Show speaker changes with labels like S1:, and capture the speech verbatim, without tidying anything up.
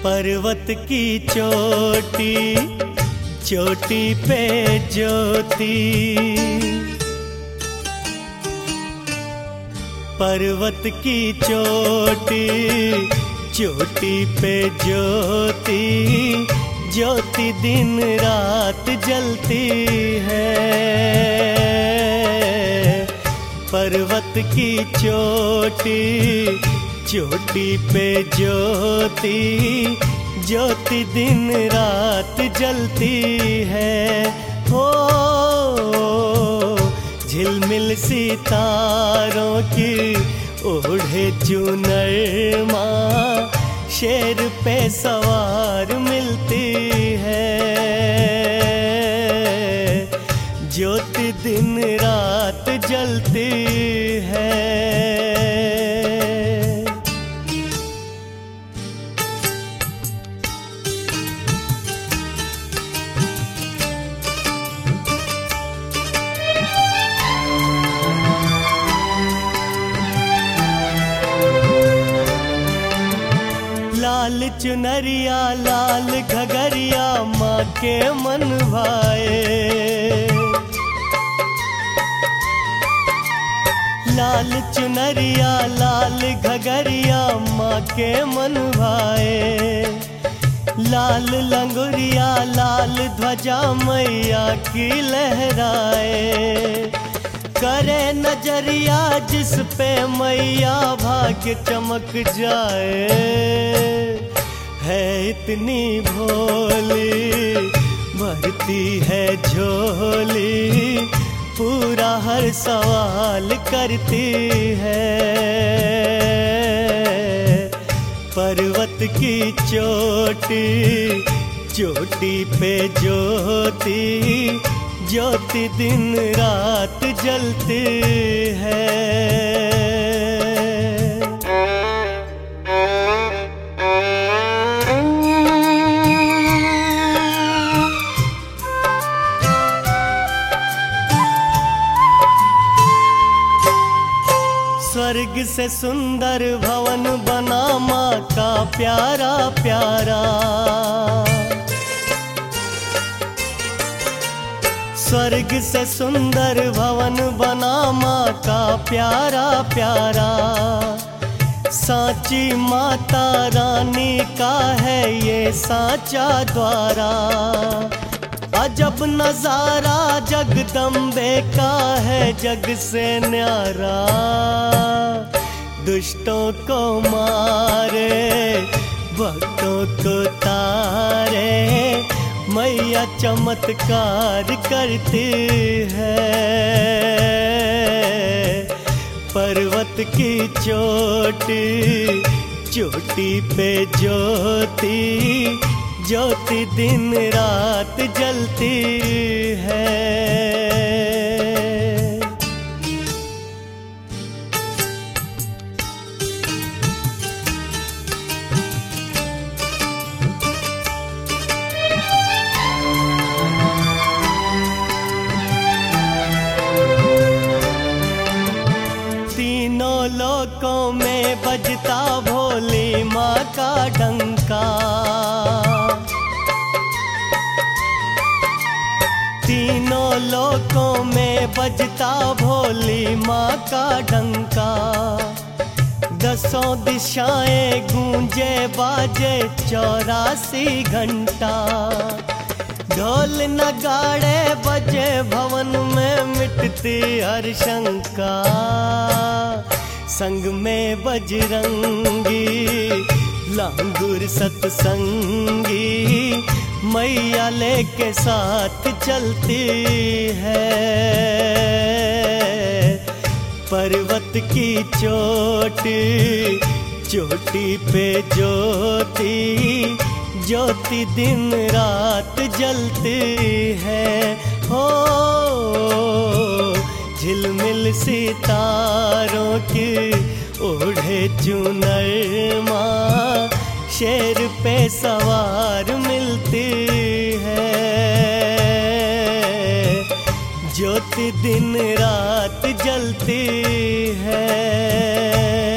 S1: पर्वत की चोटी चोटी पे ज्योति, पर्वत की चोटी चोटी पे ज्योति, ज्योति दिन रात जलती है। पर्वत की चोटी चोटी पे ज्योति, ज्योति दिन रात जलती है। हो झिलमिल सितारों की ओढ़े चुनर माँ, शेर पे सवार मिलती है। ज्योति दिन रात जलती है। लाल चुनरिया लाल घगरिया माँ के मन भाए, लाल चुनरिया लाल घगरिया माँ के मन भाए। लाल लंगुरिया लाल ध्वजा मैया की लहराए। करे नजरिया जिस पे मैया भाग्य चमक जाए। है इतनी भोली भरती है झोली, पूरा हर सवाल करती है। पर्वत की चोटी चोटी पे ज्योति, ज्योति दिन रात जलती है। स्वर्ग से सुंदर भवन बना माँ का प्यारा प्यारा। स्वर्ग से सुंदर भवन बना माँ का प्यारा प्यारा। सांची माता रानी का है ये सांचा द्वारा। अजब नजारा जगदम्बे का है जग से न्यारा। दुष्टों को मारे भक्तों को तारे, मैया चमत्कार करती है। पर्वत की चोटी चोटी पे ज्योति, ज्योति दिन रात जलती है। तीनों लोकों में बजता भोली माँ का डंका। तीनों लोकों में बजता भोली माँ का डंका। दसों दिशाएं गूंजे बाजे चौरासी घंटा। ढोल नगाड़े बजे भवन में मिटती हर शंका। संग में बजरंगी लांगुर सतसंगी, मैया लेके साथ चलती है। पर्वत की चोटी चोटी पे ज्योति, ज्योति दिन रात जलती है। हो झिलमिल सितारों की ओढ़े चुनर माँ, शेर पे सवार मिलती है। ज्योति दिन रात जलती है।